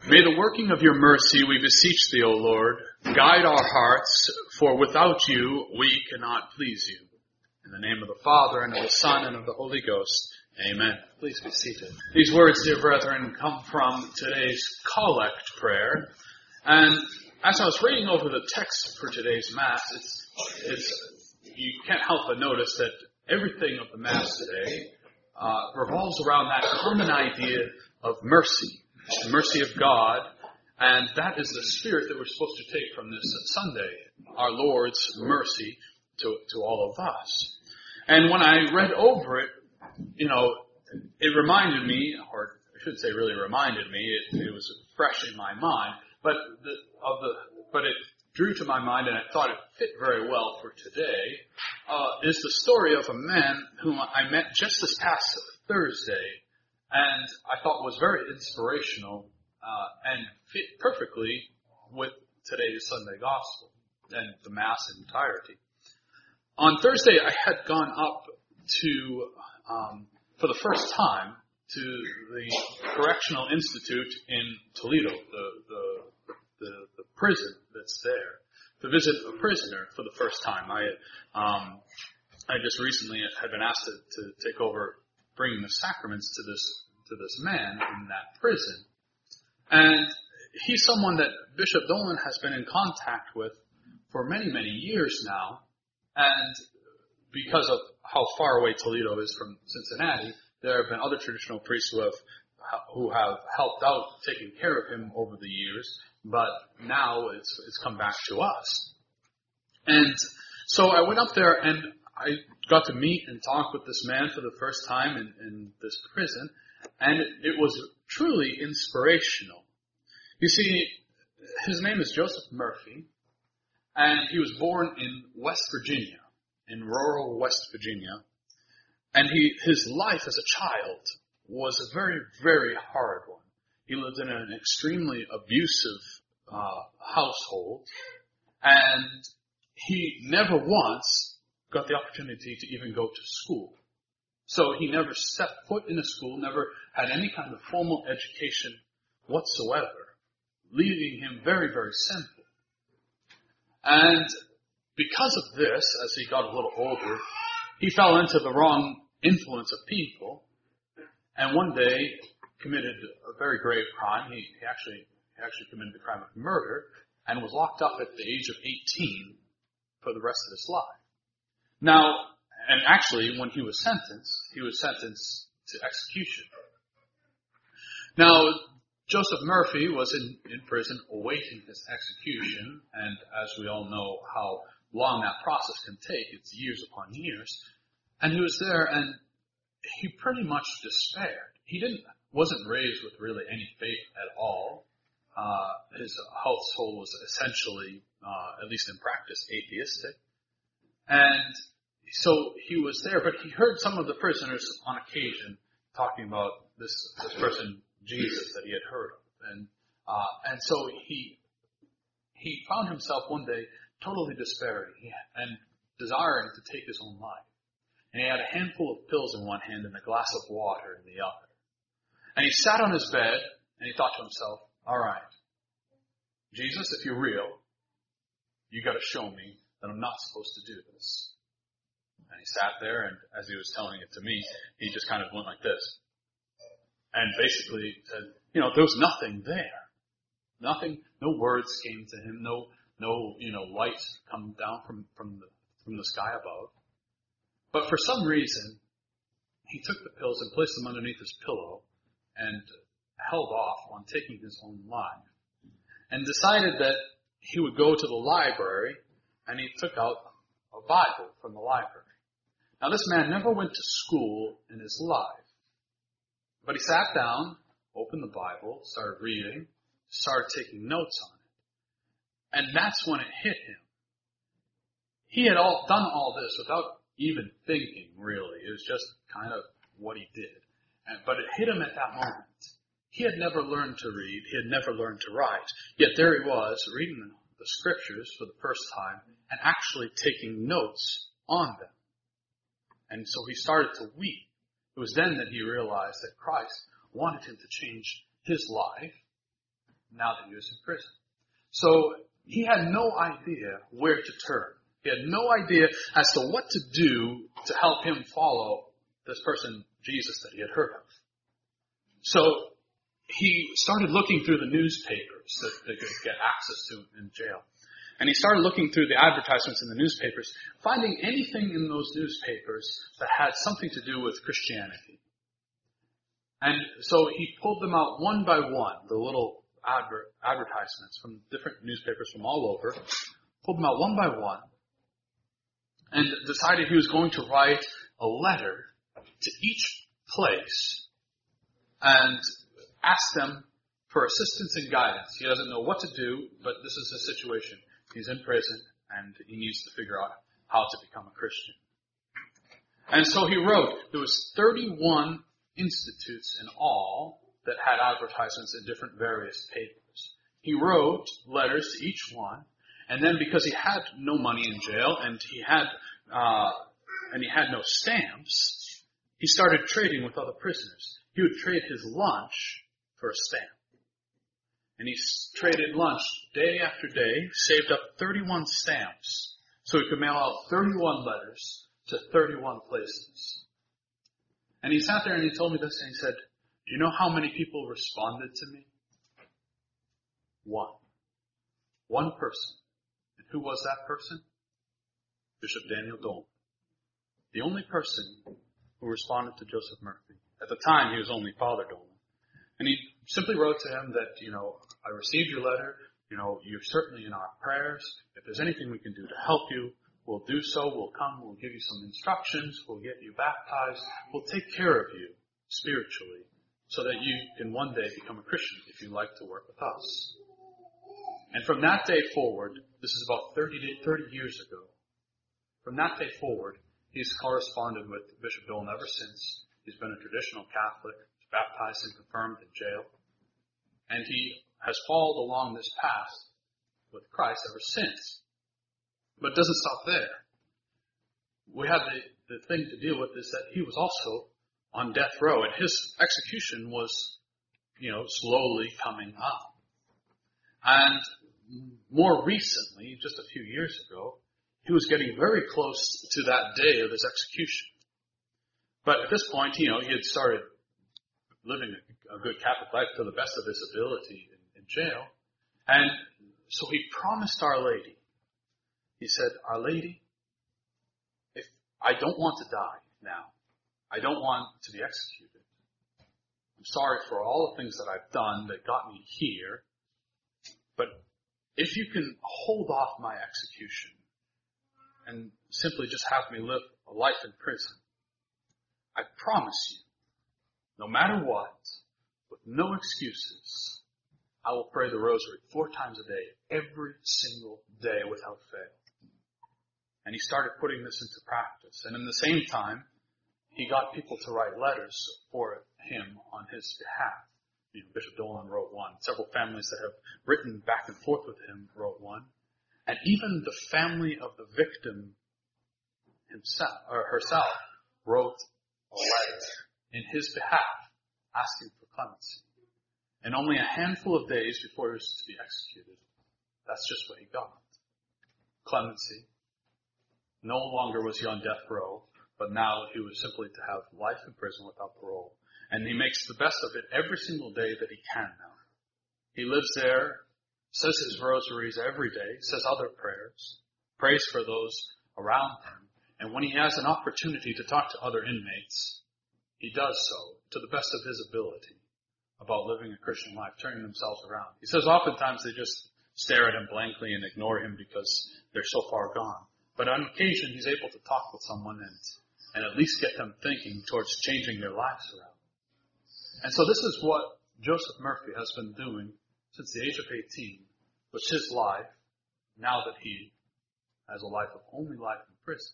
May the working of your mercy, we beseech thee, O Lord, guide our hearts, for without you we cannot please you. In the name of the Father, and of the Son, and of the Holy Ghost. Amen. Please be seated. These words, dear brethren, come from today's collect prayer. And as I was reading over the text for today's Mass, you can't help but notice that everything of the Mass today revolves around that common idea of mercy. The mercy of God, and that is the spirit that we're supposed to take from this Sunday, our Lord's mercy to all of us. And when I read over it, it reminded me, or I should say really reminded me, it was fresh in my mind, but it drew to my mind, and I thought it fit very well for today, is the story of a man whom I met just this past Thursday, and I thought was very inspirational and fit perfectly with today's Sunday Gospel and the Mass in entirety. On Thursday, I had gone up to, for the first time, to the Correctional Institute in Toledo, the prison that's there, to visit a prisoner for the first time. I just recently had been asked to take over bringing the sacraments to this man in that prison. And he's someone that Bishop Dolan has been in contact with for many, many years now. And because of how far away Toledo is from Cincinnati, there have been other traditional priests who have helped out taking care of him over the years, but now it's come back to us. And so I went up there and I got to meet and talk with this man for the first time in this prison, and it was truly inspirational. You see, his name is Joseph Murphy, and he was born in West Virginia, in rural West Virginia, and his life as a child was a very, very hard one. He lived in an extremely abusive household, and he never once got the opportunity to even go to school. So he never stepped foot in a school, never had any kind of formal education whatsoever, leaving him very, very simple. And because of this, as he got a little older, he fell into the wrong influence of people, and one day committed a very grave crime. He actually committed the crime of murder, and was locked up at the age of 18 for the rest of his life. Now, and actually, when he was sentenced to execution. Now, Joseph Murphy was in prison awaiting his execution, and as we all know how long that process can take, it's years upon years. And he was there, and he pretty much despaired. He wasn't raised with really any faith at all. His household was essentially, at least in practice, atheistic. And so he was there, but he heard some of the prisoners on occasion talking about this person, Jesus, that he had heard of. And so he found himself one day totally despairing and desiring to take his own life. And he had a handful of pills in one hand and a glass of water in the other. And he sat on his bed and he thought to himself, all right, Jesus, if you're real, you got to show me that I'm not supposed to do this. And he sat there, and as he was telling it to me, he just kind of went like this. And basically said, there was nothing there. Nothing, no words came to him, no lights come down from the sky above. But for some reason, he took the pills and placed them underneath his pillow and held off on taking his own life. And decided that he would go to the library, and he took out a Bible from the library. Now, this man never went to school in his life. But he sat down, opened the Bible, started reading, started taking notes on it. And that's when it hit him. He had done all this without even thinking, really. It was just kind of what he did. But it hit him at that moment. He had never learned to read. He had never learned to write. Yet there he was, reading the scriptures for the first time and actually taking notes on them. And so he started to weep. It was then that he realized that Christ wanted him to change his life now that he was in prison. So he had no idea where to turn. He had no idea as to what to do to help him follow this person, Jesus, that he had heard of. So he started looking through the newspapers that they could get access to in jail. And he started looking through the advertisements in the newspapers, finding anything in those newspapers that had something to do with Christianity. And so he pulled them out one by one, the little advertisements from different newspapers from all over, pulled them out one by one, and decided he was going to write a letter to each place and ask them for assistance and guidance. He doesn't know what to do, but this is the situation. He's in prison, and he needs to figure out how to become a Christian. And so he wrote. There was 31 institutes in all that had advertisements in different various papers. He wrote letters to each one, and then because he had no money in jail and he had no stamps, he started trading with other prisoners. He would trade his lunch for a stamp. And he traded lunch day after day, saved up 31 stamps, so he could mail out 31 letters to 31 places. And he sat there and he told me this, and he said, do you know how many people responded to me? One. One person. And who was that person? Bishop Daniel Dolan. The only person who responded to Joseph Murphy. At the time, he was only Father Dolan. And he simply wrote to him that, I received your letter. You're certainly in our prayers. If there's anything we can do to help you, we'll do so. We'll come. We'll give you some instructions. We'll get you baptized. We'll take care of you spiritually so that you can one day become a Christian if you like to work with us. And from that day forward, this is about 30 years ago, from that day forward, he's corresponded with Bishop Dolan ever since. He's been a traditional Catholic, baptized and confirmed in jail. And he has followed along this path with Christ ever since. But it doesn't stop there. We have the thing to deal with is that he was also on death row, and his execution was, slowly coming up. And more recently, just a few years ago, he was getting very close to that day of his execution. But at this point, he had started living a good Catholic life to the best of his ability in jail. And so he promised Our Lady. He said, Our Lady, if I don't want to die now, I don't want to be executed. I'm sorry for all the things that I've done that got me here. But if you can hold off my execution and simply just have me live a life in prison, I promise you, no matter what, with no excuses, I will pray the rosary 4 times a day, every single day without fail. And he started putting this into practice. And in the same time, he got people to write letters for him on his behalf. Bishop Dolan wrote one. Several families that have written back and forth with him wrote one. And even the family of the victim himself or herself wrote a letter in his behalf asking for clemency. And only a handful of days before he was to be executed, that's just what he got. Clemency. No longer was he on death row, but now he was simply to have life in prison without parole. And he makes the best of it every single day that he can now. He lives there, says his rosaries every day, says other prayers, prays for those around him. And when he has an opportunity to talk to other inmates, he does so to the best of his ability about living a Christian life, turning themselves around. He says oftentimes they just stare at him blankly and ignore him because they're so far gone. But on occasion, he's able to talk with someone and at least get them thinking towards changing their lives around. And so this is what Joseph Murphy has been doing since the age of 18 with his life, now that he has a life of only life in prison.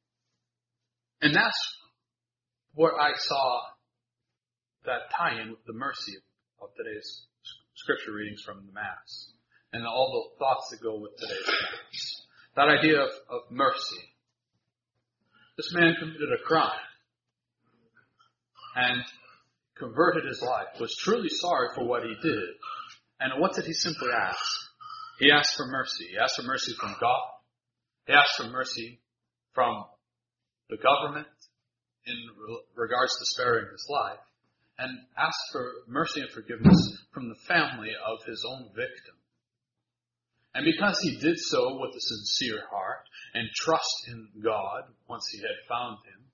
And that's where I saw that tie-in with the mercy of today's scripture readings from the Mass and all the thoughts that go with today's Mass. That idea of mercy. This man committed a crime and converted his life, was truly sorry for what he did, And what did he simply ask? He asked for mercy. He asked for mercy from God. He asked for mercy from the government in regards to sparing his life, and asked for mercy and forgiveness from the family of his own victim. And because he did so with a sincere heart and trust in God once he had found him,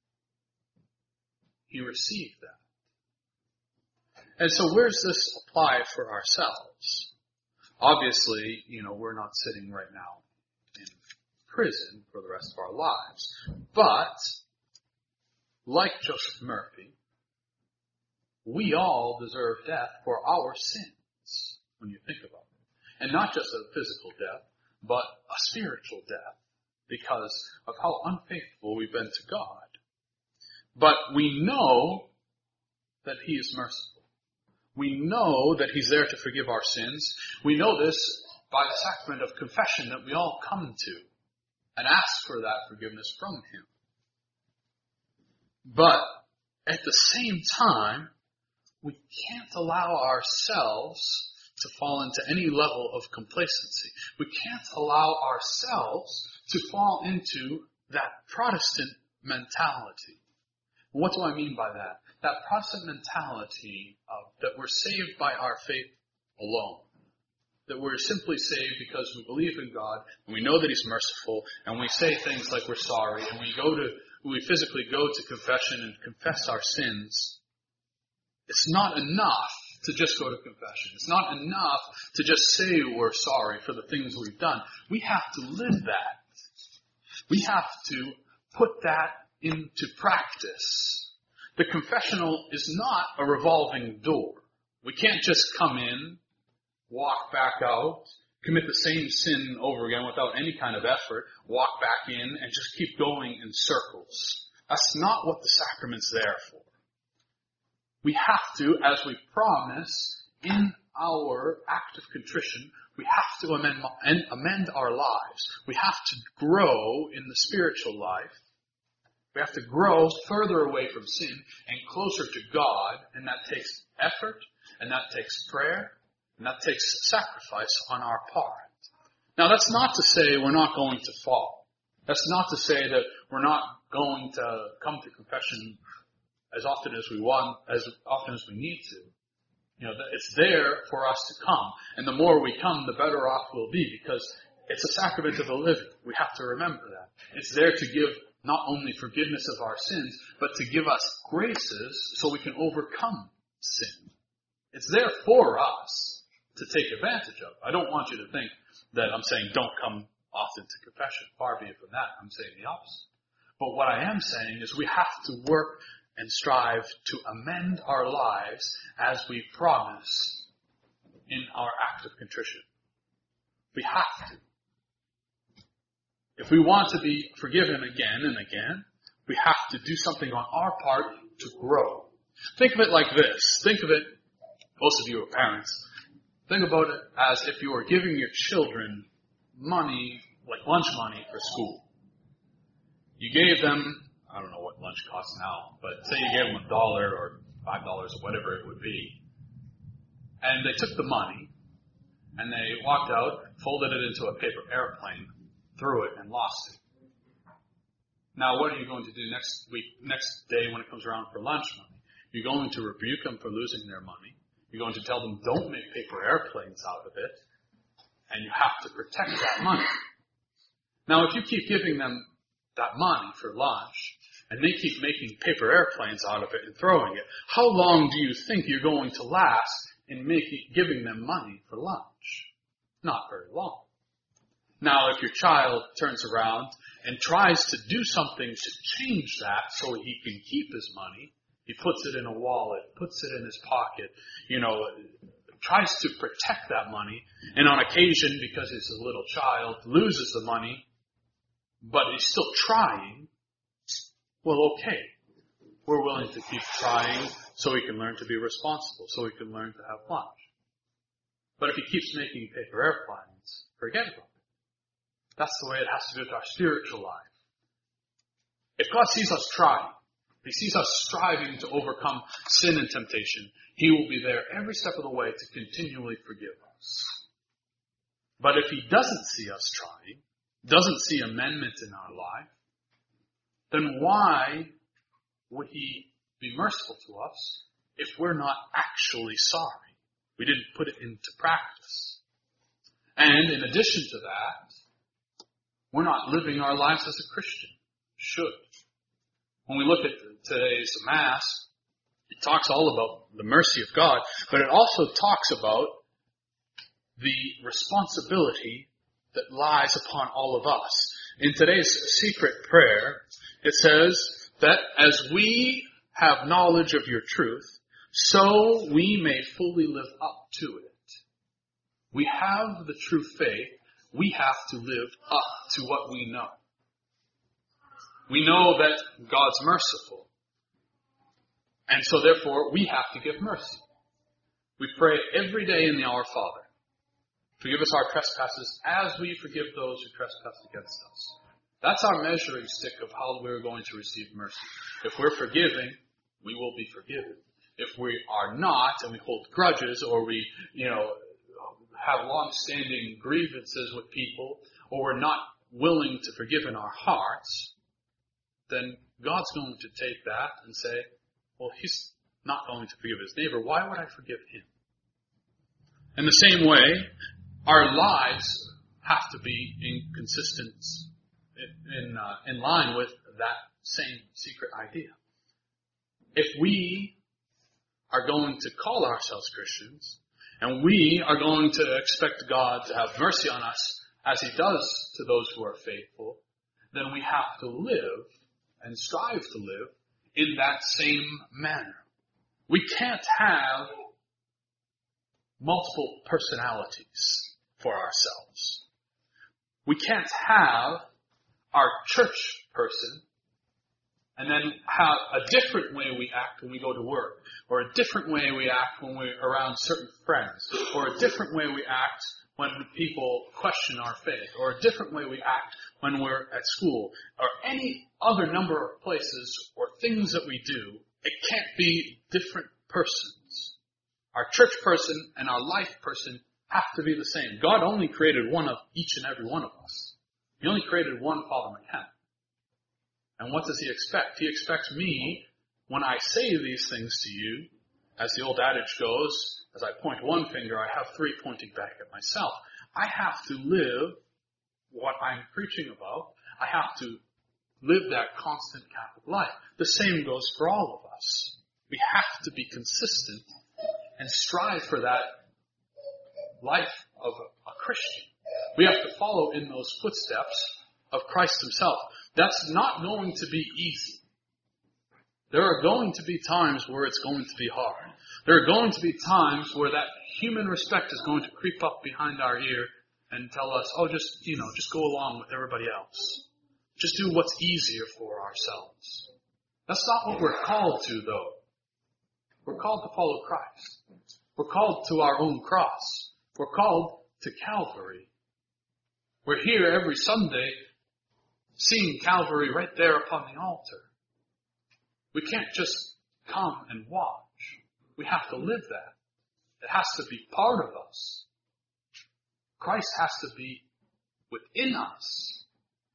he received that. And so where does this apply for ourselves? Obviously, we're not sitting right now in prison for the rest of our lives. But, like Joseph Murphy, we all deserve death for our sins, when you think about it. And not just a physical death, but a spiritual death, because of how unfaithful we've been to God. But we know that he is merciful. We know that he's there to forgive our sins. We know this by the sacrament of confession that we all come to and ask for that forgiveness from him. But at the same time, we can't allow ourselves to fall into any level of complacency. We can't allow ourselves to fall into that Protestant mentality. What do I mean by that? That Protestant mentality of that we're saved by our faith alone. That we're simply saved because we believe in God, and we know that he's merciful, and we say things like we're sorry, and we physically go to confession and confess our sins. It's not enough to just go to confession. It's not enough to just say we're sorry for the things we've done. We have to live that. We have to put that into practice. The confessional is not a revolving door. We can't just come in, walk back out, commit the same sin over again without any kind of effort, walk back in, and just keep going in circles. That's not what the sacrament's there for. We have to, as we promise, in our act of contrition, we have to amend our lives. We have to grow in the spiritual life. We have to grow further away from sin and closer to God, and that takes effort, and that takes prayer, and that takes sacrifice on our part. Now, that's not to say we're not going to fall. That's not to say that we're not going to come to confession as often as we want, as often as we need to. It's there for us to come. And the more we come, the better off we'll be, because it's a sacrament of the living. We have to remember that. It's there to give not only forgiveness of our sins, but to give us graces so we can overcome sin. It's there for us to take advantage of. I don't want you to think that I'm saying don't come often to confession. Far be it from that. I'm saying the opposite. But what I am saying is we have to work and strive to amend our lives as we promise in our act of contrition. We have to. If we want to be forgiven again and again, we have to do something on our part to grow. Think of it like this. Think of it, most of you are parents, think about it as if you were giving your children money, like lunch money for school. You gave them, I don't know what lunch costs now, but say you gave them $1 or $5 or whatever it would be. And they took the money, and they walked out, folded it into a paper airplane, threw it, and lost it. Now, what are you going to do next day when it comes around for lunch money? You're going to rebuke them for losing their money. You're going to tell them, don't make paper airplanes out of it, and you have to protect that money. Now, if you keep giving them that money for lunch, and they keep making paper airplanes out of it and throwing it, how long do you think you're going to last in giving them money for lunch? Not very long. Now, if your child turns around and tries to do something to change that so he can keep his money, he puts it in a wallet, puts it in his pocket, tries to protect that money, and on occasion, because he's a little child, loses the money, but he's still trying, well, okay. We're willing to keep trying so he can learn to be responsible, so he can learn to have lunch. But if he keeps making paper airplanes, forget about it. That's the way it has to do with our spiritual life. If God sees us trying, He sees us striving to overcome sin and temptation. He will be there every step of the way to continually forgive us. But if He doesn't see us trying, doesn't see amendment in our life, then why would He be merciful to us if we're not actually sorry? We didn't put it into practice. And in addition to that, we're not living our lives as a Christian should. When we look at today's Mass, it talks all about the mercy of God, but it also talks about the responsibility that lies upon all of us. In today's secret prayer, it says that as we have knowledge of your truth, so we may fully live up to it. We have the true faith. We have to live up to what we know. We know that God's merciful. And so therefore, we have to give mercy. We pray every day in the Our Father. Forgive us our trespasses as we forgive those who trespass against us. That's our measuring stick of how we're going to receive mercy. If we're forgiving, we will be forgiven. If we are not, and we hold grudges, or we, have long-standing grievances with people, or we're not willing to forgive in our hearts, then God's going to take that and say, well, He's not going to forgive His neighbor. Why would I forgive him? In the same way, our lives have to be in line with that same secret idea. If we are going to call ourselves Christians, and we are going to expect God to have mercy on us as He does to those who are faithful, then we have to live and strive to live in that same manner. We can't have multiple personalities for ourselves. We can't have our church person and then have a different way we act when we go to work, or a different way we act when we're around certain friends, or a different way we act when people question our faith, or a different way we act when we're at school, or any other number of places or things that we do. It can't be different persons. Our church person and our life person have to be the same. God only created one of each and every one of us. He only created one Father McKenna. And what does He expect? He expects me, when I say these things to you, as the old adage goes, as I point one finger, I have three pointing back at myself. I have to live what I'm preaching about. I have to live that constant Catholic life. The same goes for all of us. We have to be consistent and strive for that life of a Christian. We have to follow in those footsteps of Christ Himself. That's not going to be easy. There are going to be times where it's going to be hard. There are going to be times where that human respect is going to creep up behind our ear and tell us, just go along with everybody else. Just do what's easier for ourselves. That's not what we're called to, though. We're called to follow Christ. We're called to our own cross. We're called to Calvary. We're here every Sunday seeing Calvary right there upon the altar. We can't just come and watch. We have to live that. It has to be part of us. Christ has to be within us.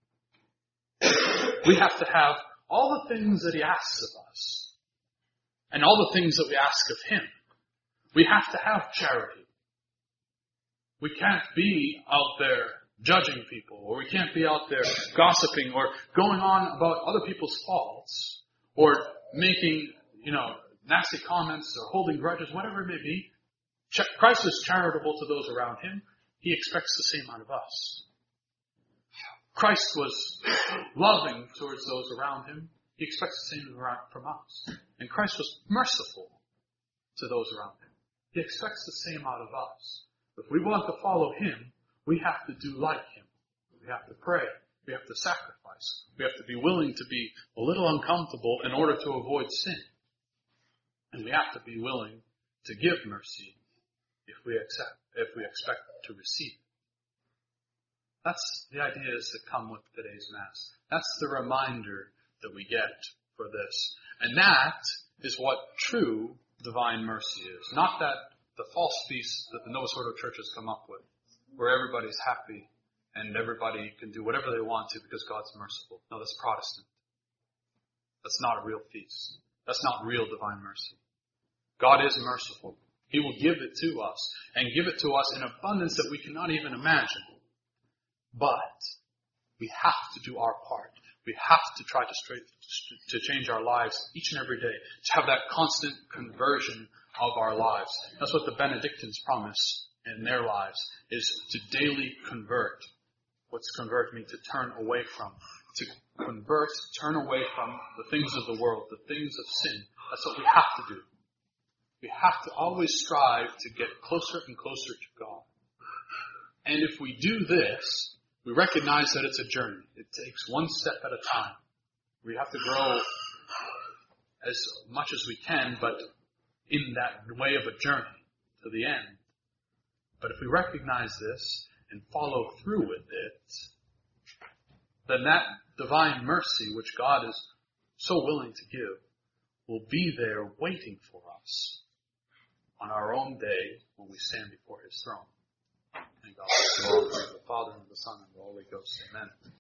We have to have all the things that He asks of us, and all the things that we ask of Him. We have to have charity. We can't be out there judging people, or we can't be out there gossiping, or going on about other people's faults, or making, nasty comments, or holding grudges, whatever it may be. Christ is charitable to those around Him. He expects the same out of us. Christ was loving towards those around Him. He expects the same from us. And Christ was merciful to those around Him. He expects the same out of us. If we want to follow Him, we have to do like Him. We have to pray. We have to sacrifice. We have to be willing to be a little uncomfortable in order to avoid sin. And we have to be willing to give mercy if we expect to receive it. That's the ideas that come with today's Mass. That's the reminder that we get for this. And that is what true divine mercy is. Not that the false peace that the Novus Ordo churches come up with, where everybody's happy and everybody can do whatever they want to because God's merciful. No, that's Protestant. That's not a real peace. That's not real divine mercy. God is merciful. He will give it to us, and give it to us in abundance that we cannot even imagine. But we have to do our part. We have to try to change our lives each and every day, to have that constant conversion of our lives. That's what the Benedictines promise in their lives, is to daily convert. What's convert mean? To turn away from. To convert, turn away from the things of the world, the things of sin. That's what we have to do. We have to always strive to get closer and closer to God. And if we do this, we recognize that it's a journey. It takes one step at a time. We have to grow as much as we can, but in that way of a journey to the end. But if we recognize this and follow through with it, then that divine mercy which God is so willing to give will be there waiting for us on our own day when we stand before His throne. And God bless you all, the Father, and the Son, and the Holy Ghost. Amen.